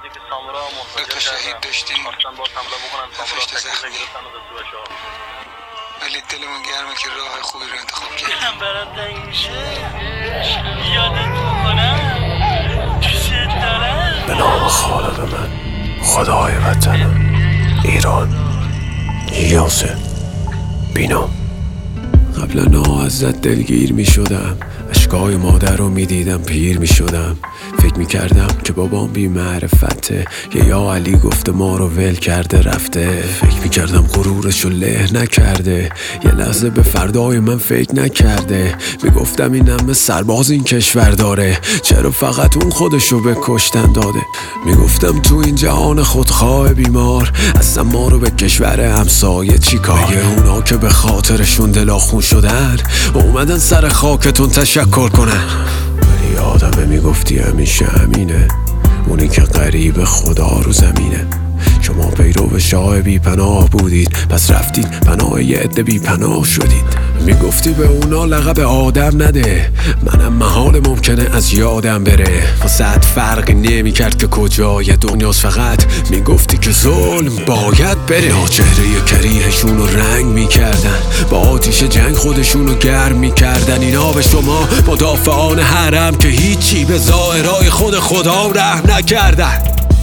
2 تا شهید داشتیم، ولی دلمون گرمه که راه خوبی رو انتخاب کردیم. برات تنگ میشه یادت میکنم دوست دارم. به نام خالق من، خدای وطنم، ایران، یاسر بینام. قبلا ازت دلگیر می شدم، اشکای مادر رو می دیدم پیر می شدم. فکر می کردم که بابام بی معرفته، یا علی گفته ما رو ول کرده رفته. فکر می کردم غرورش رو له نکرده، یه لحظه به فردای من فکر نکرده. می گفتم این همه سرباز این کشور داره، چرا فقط اون خودش رو به کشتن داده. می گفتم تو این جهان خودخواه بیمار، اصلا ما رو به کشور همسایه چی کار. مگه اونا که به خاطرشون دلاخون شدن اومدن سر خاکتون تشکر کنن؟ ولی آدمه میگفتی همیشه همینه، اونی که قریب خدا رو زمینه. شما پیرو شاه بی پناه بودید، پس رفتید پناه یه عده بی پناه شدید. میگفتی به اونا لقب آدم نده، منم محال ممکنه از یادم بره. واسه فرقی نمی کرد که کجای دنیاست، فقط میگفتی که ظلم باید بره. نا چهره کریهشون رو رنگ میکردن، با آتیش جنگ خودشون رو گرم میکردن. اینا به شما مدافعان حرم که هیچی به ظاهرای خود خدا رحم نکردن.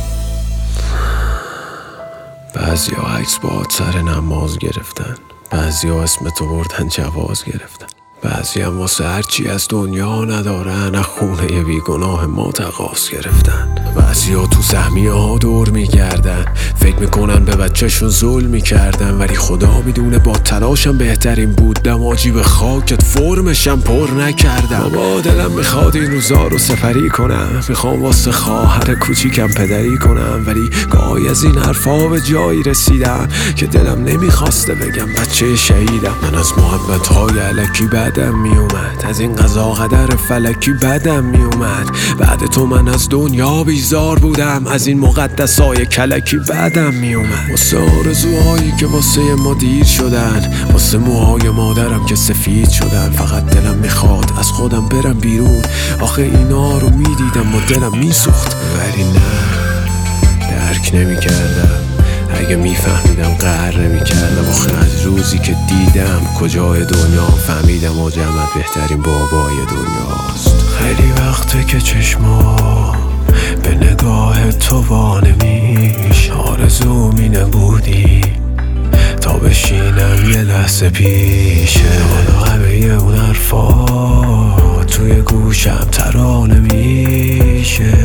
بعضی ها عکس با سر نماز گرفتن، بعضی ها اسم تو بردن جواز گرفتن، بعضی هم واسه هرچی از دنیا ندارن از خونه بیگناه ما تقاص گرفتن. بعضی ها تو سهمیه ها دور میگردن، فکر میکنن به بچهشون ظلم میکردن، ولی خدا میدونه با تلاشم بهترین بود دماجی به خاکت فرمشم پر نکردم. با دلم میخواد این روزا رو سپری کنم، میخوام واسه خواهر کوچیکم پدری کنم، ولی گاهی از این حرفا به جایی رسیدم که دلم نمیخواسته بگم بچه شهیدم. من از محبت‌های الکی بدم میومد، از این قضا قدر فلکی بدم میومد. بعد تو من از دنیا بیزار بودم، از این مقدسای کلکی بدم میومد. واسه آرزوهایی که واسه ما دیر شدن، واسه موهای مادرم که سفید شدن. فقط دلم میخواد از خودم برم بیرون، آخه اینا رو میدیدم و دلم میسوخت، ولی نه درک نمیکردم. اگه میفهمیدم قهر نمیکردم. آخه از روزی که دیدم کجای دنیا فهمیدم و جمعت بهترین بابای دنیاست. خیلی وقته که چشما به نگاه تو وانمیش، آرزوم اینه بودی تا بشینم یه لحظه پیشه. حالا همه اون حرفا توی گوشم ترانه میشه.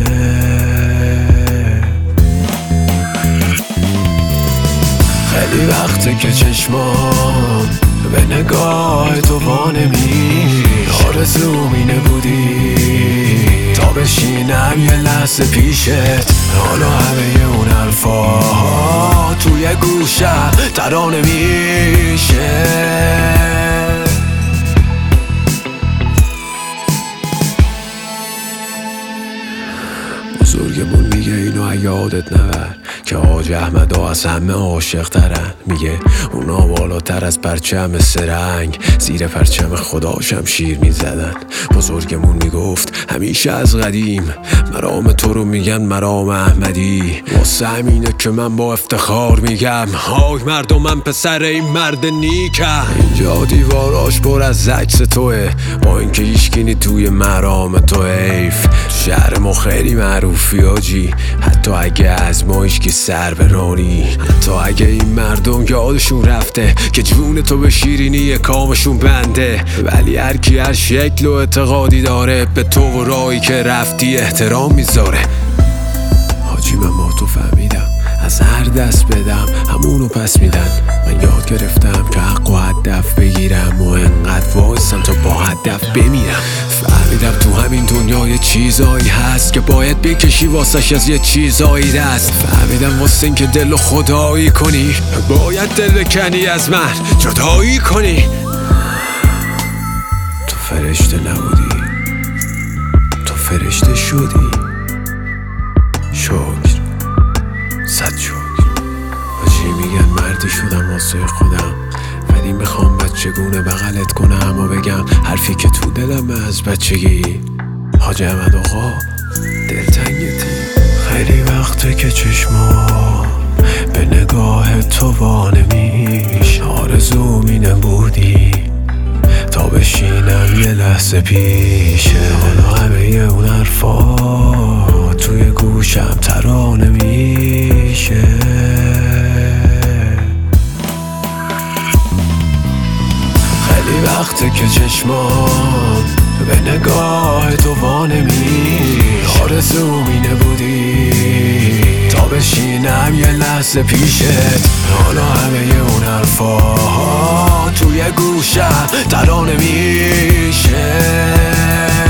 خیلی وقته که چشمام به نگاه تو وانمیش، آرزوم اینه بودی تا بشینم یه لحظه پیشت. حالا همه اون حرفا توی گوشم ترانه میشه. بزرگمون میگه اینو یادت نبر که حاج احمدا از همه عاشق ترن. میگه اونا بالاتر از پرچم سرنگ زیر پرچم خدا شمشیر میزدن. بزرگمون میگفت همیشه از قدیم مرام تو رو میگن مرام احمدی. واسه همینه که من با افتخار میگم های مردمم پسر این مرد نیکم. اینجا دیواراش پر از عکس توه، با اینکه هیچکی توی مرام تو حیف. تو شهر ما خیلی معروفی آجی، حتی اگه از ما هیچکی سر برانی، حتی اگه این مردم یادشون رفته که جون تو به شیرینی کامشون بنده. ولی هر کی هر شکل و اعتقادی داره به تو و راهی که رفتی احترام میذاره. حاجی من با تو فهمیدم از هر دست بدم همونو پس میدن. من یاد گرفتم که حق و هدف بگیرم و انقدر وایسم تا با هدف بمیرم. فهمیدم تو همین دنیا یه چیزایی هست که باید بکشی واسش از یه چیزایی دست. فهمیدم واسه این که دل و خدایی کنی باید دل بکنی از من جدایی کنی. تو فرشته نبودی، تو فرشته شدی. شکر، صد شکر. حاجی میگن مردی شدم واسه خودم، ولی میخوام بچگونه بغلت کنم و بگم حرفی که تو دلم از بچگی. حاج احمد آقا دلتنگتی. خیلی وقته که چشمام به نگاه تو وانمیش، آرزو می نبودی تا بشینم یه لحظه پیشه. حالا همه اون حرفا توی گوشم ترانه میشه. خیلی وقته که چشمام به نگاه تو وانمیش، آرزو می نبودی تا بشینم یه لحظه پیشت. حالا همه اون حرفا توی گوشم ترانه میشه.